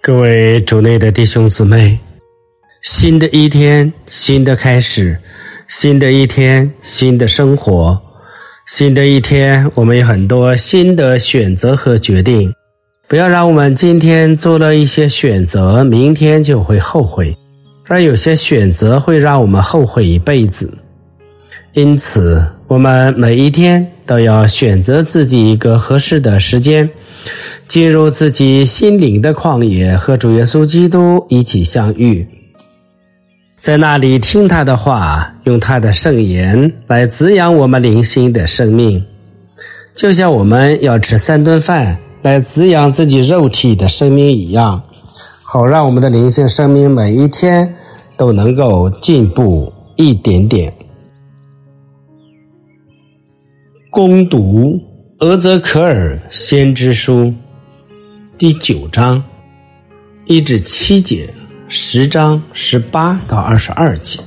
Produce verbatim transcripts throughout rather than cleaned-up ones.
各位主内的弟兄姊妹，新的一天，新的开始，新的一天，新的生活，新的一天，我们有很多新的选择和决定。不要让我们今天做了一些选择，明天就会后悔，而有些选择会让我们后悔一辈子。因此，我们每一天都要选择自己一个合适的时间，进入自己心灵的旷野，和主耶稣基督一起相遇，在那里听他的话，用他的圣言来滋养我们灵性的生命，就像我们要吃三顿饭来滋养自己肉体的生命一样，好让我们的灵性生命每一天都能够进步一点点。攻读俄泽可尔先知书第九章一至七节，十章十八到二十二节。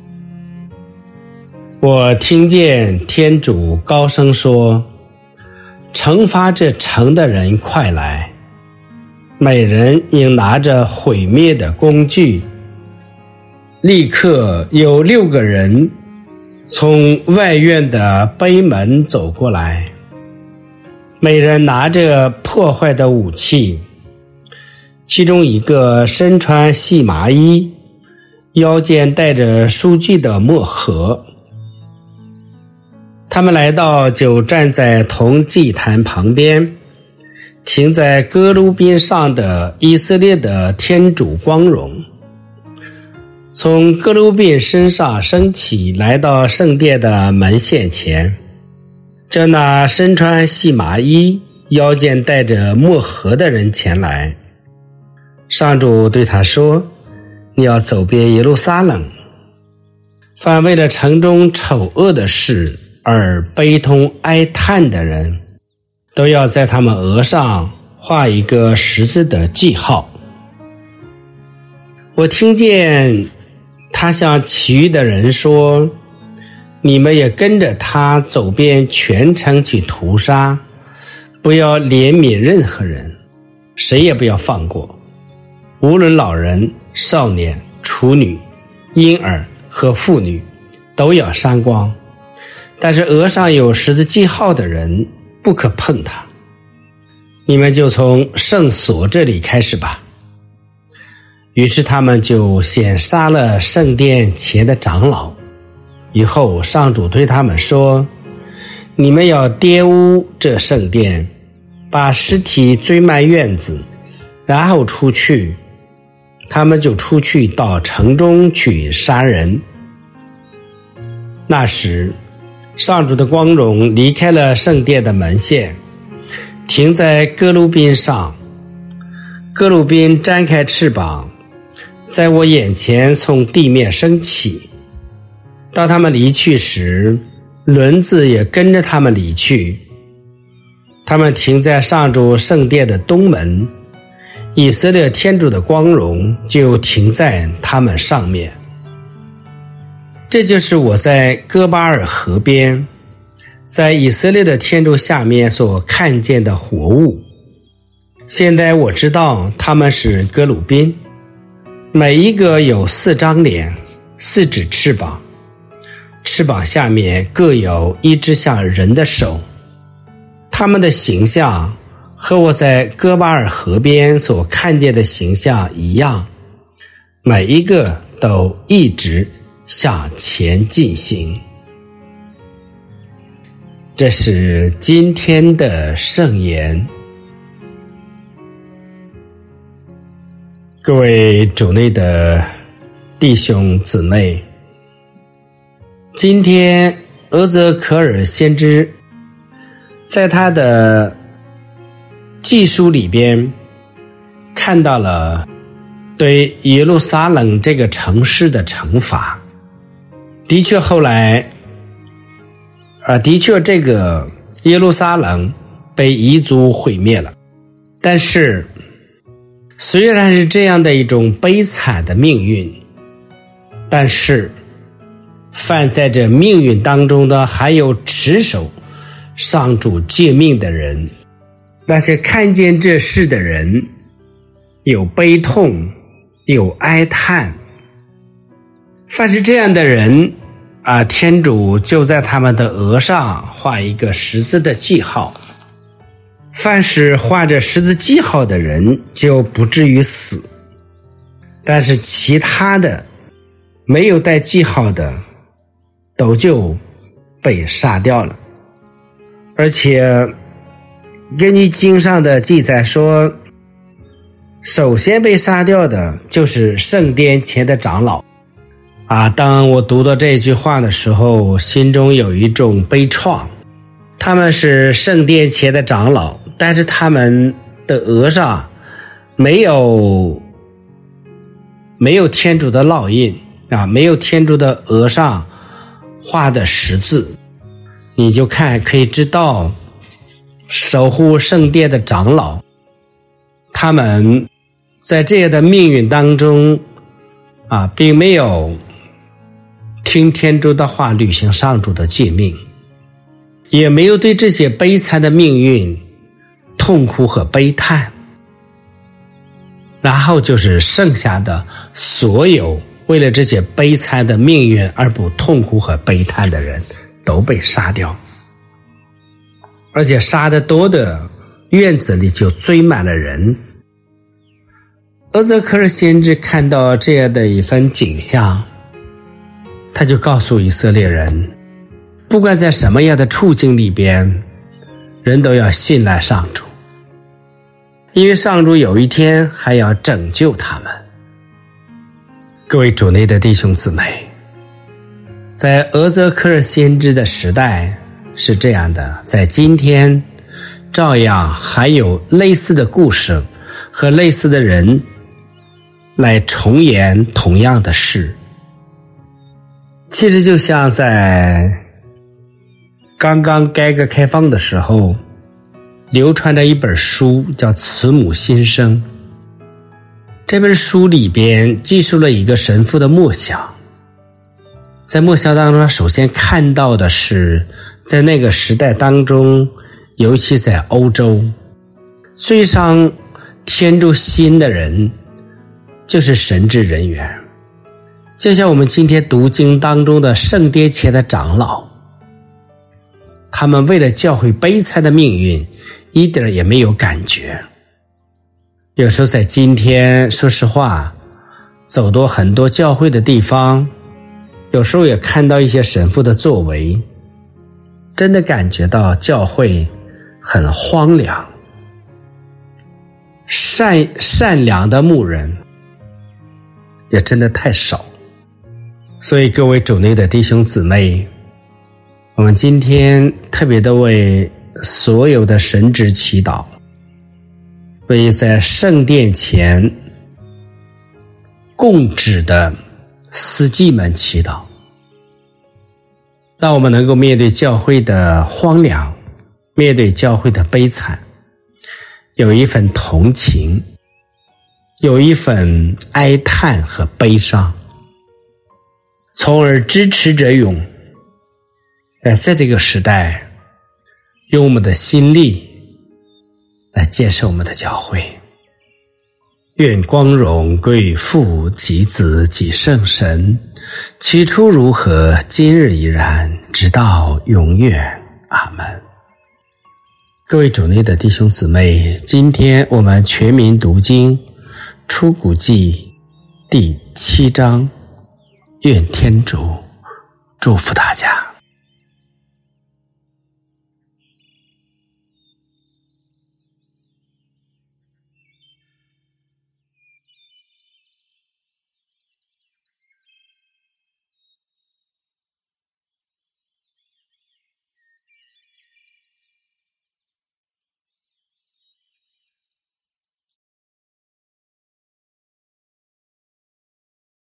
我听见天主高声说，惩罚这城的人快来，每人应拿着毁灭的工具。立刻有六个人从外院的北门走过来，每人拿着破坏的武器，其中一个身穿细麻衣，腰间带着书具的墨盒。他们来到，就站在铜祭坛旁边，停在哥鲁宾上的以色列的天主光荣从哥鲁宾身上升起，来到圣殿的门线前，叫那身穿细麻衣、腰间带着墨盒的人前来。上主对他说，你要走遍耶路撒冷，凡为了城中丑恶的事而悲痛哀叹的人，都要在他们额上画一个十字的记号。我听见他向其余的人说，你们也跟着他走遍全城去屠杀，不要怜悯任何人，谁也不要放过，无论老人、少年、处女、婴儿和妇女，都要删光。但是额上有十字记号的人不可碰他。你们就从圣所这里开始吧。于是他们就先杀了圣殿前的长老，以后上主对他们说，你们要玷污这圣殿，把尸体堆满院子，然后出去。他们就出去到城中去杀人。那时上主的光荣离开了圣殿的门线，停在哥鲁宾上。哥鲁宾展开翅膀，在我眼前从地面升起。当他们离去时，轮子也跟着他们离去。他们停在上主圣殿的东门，以色列天主的光荣就停在他们上面。这就是我在哥巴尔河边，在以色列的天主下面所看见的活物。现在我知道他们是哥鲁宾，每一个有四张脸，四只翅膀，翅膀下面各有一只像人的手。他们的形象和我在哥巴尔河边所看见的形象一样，每一个都一直向前进行。这是今天的圣言。各位主内的弟兄姊妹，今天俄泽可尔先知在他的记述里边看到了对耶路撒冷这个城市的惩罚。的确后来啊，的确这个耶路撒冷被彝族毁灭了，但是虽然是这样的一种悲惨的命运，但是犯在这命运当中的还有持守上主诫命的人，那些看见这事的人， 有悲痛，有哀叹。凡是这样的人啊，天主就在他们的额上画一个十字的记号。凡是画着十字记号的人就不至于死，但是其他的没有带记号的都就被杀掉了。而且根据经上的记载说，首先被杀掉的就是圣殿前的长老啊。当我读到这句话的时候，心中有一种悲怆。他们是圣殿前的长老，但是他们的额上没有没有天主的烙印啊，没有天主的额上画的十字。你就看可以知道，守护圣殿的长老，他们在这样的命运当中啊，并没有听天主的话，履行上主的诫命，也没有对这些悲惨的命运痛苦和悲叹。然后就是剩下的所有为了这些悲惨的命运而不痛苦和悲叹的人都被杀掉，而且杀得多的院子里就追满了人。厄泽克尔先知看到这样的一番景象，他就告诉以色列人，不管在什么样的处境里边，人都要信赖上主，因为上主有一天还要拯救他们。各位主内的弟兄姊妹，在厄泽克尔先知的时代是这样的，在今天照样还有类似的故事和类似的人来重演同样的事。其实就像在刚刚改革开放的时候，流传着一本书叫《慈母心声》。这本书里边记述了一个神父的默想，在默想当中，首先看到的是在那个时代当中，尤其在欧洲，最伤天主心的人就是神职人员，就像我们今天读经当中的圣殿前的长老，他们为了教会悲惨的命运一点也没有感觉。有时候在今天说实话，走到很多教会的地方，有时候也看到一些神父的作为，真的感觉到教会很荒凉，善善良的牧人也真的太少。所以各位主内的弟兄姊妹，我们今天特别的为所有的神职祈祷，为在圣殿前供职的司机们祈祷，让我们能够面对教会的荒凉，面对教会的悲惨，有一份同情，有一份哀叹和悲伤，从而支持者勇，在这个时代用我们的心力来建设我们的教会。愿光荣归于父及子及圣神，起初如何，今日依然，直到永远。阿们。各位主内的弟兄姊妹，今天我们全民读经出谷记第七章，愿天主祝福大家。